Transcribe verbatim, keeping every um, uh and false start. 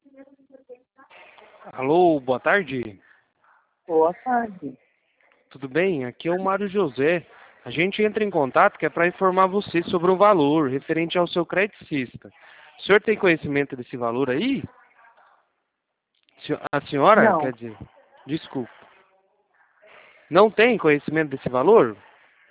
Alô, boa tarde. Boa tarde. Tudo bem? Aqui é o Mário José. A gente entra em contato que é para informar você sobre o valor referente ao seu creticista. O senhor tem conhecimento desse valor aí? Se- A senhora, Não, quer dizer, desculpa. Não tem conhecimento desse valor?